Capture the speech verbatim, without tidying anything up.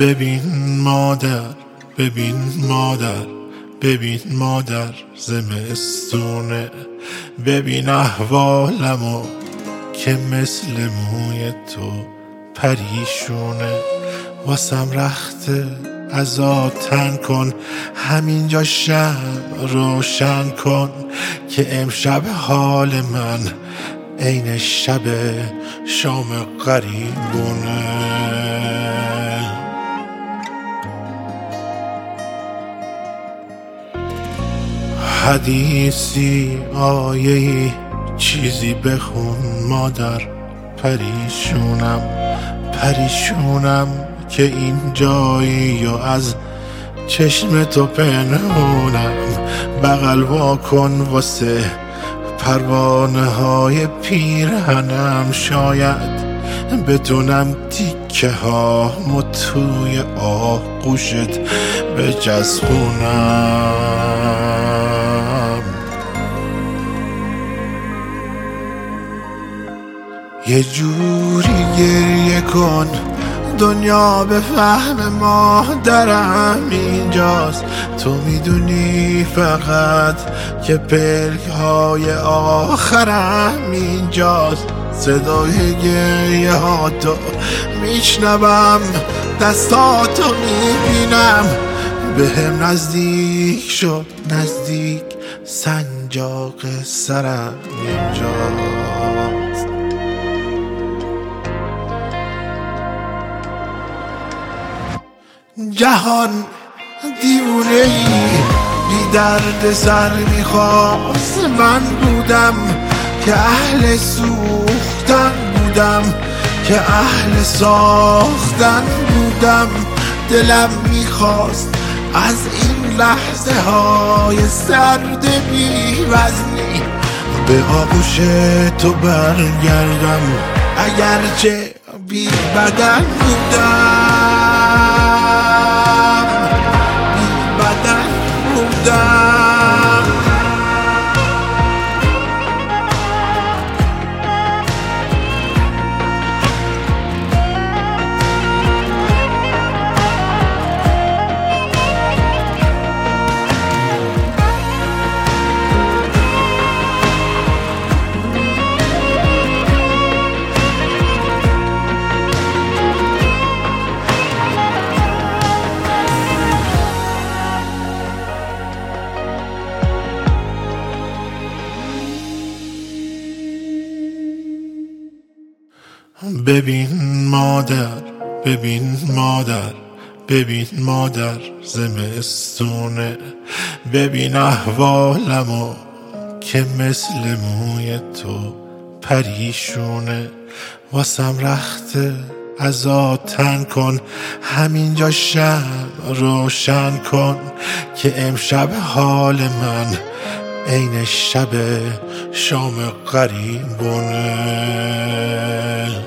ببین مادر، ببین مادر، ببین مادر زمستونه، ببین احوالمو که مثل موی تو پریشونه. واسم رخته ازا تن کن، همینجا شمع روشن کن که امشب حال من عین شب شام غریبونه. حدیثی آیه‌ای چیزی بخون مادر، پریشونم پریشونم که این جایی و از چشم تو پنهونم. بغل وا کن واسه پروانه های پیرهنم، شاید بتونم تیکه ها مو توی آغوشت بچسبونم. یه جوری گریه کن دنیا به فهم مادرم اینجاست، تو میدونی فقط که پلک های آخرم اینجاست. صدای گریه ها تو میشنوم، دستاتو میبینم، به هم نزدیک شد نزدیک، سنجاق سرم اینجاست. جهان دیوونه ای بی درد سر میخواست، من بودم که اهل سوختن بودم، که اهل ساختن بودم. دلم میخواست از این لحظه های سرد بی وزنی به آغوش تو برگردم، اگرچه بی بدن بودم، بی بدن بودم. ببین مادر، ببین مادر، ببین مادر زمستونه، ببین احوالمو که مثل موی تو پریشونه. واسم رخته ازا تن کن، همینجا شمع روشن کن که امشب حال من عین شب شام غریبونه.